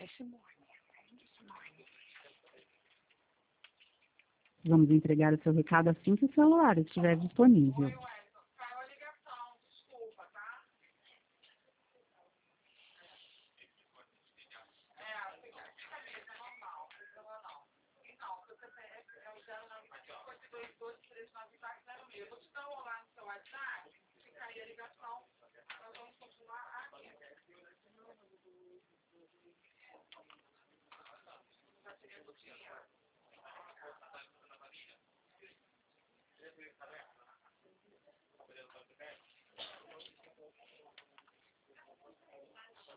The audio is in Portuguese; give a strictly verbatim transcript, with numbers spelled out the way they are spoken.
Vamos entregar o seu recado assim que o celular estiver disponível.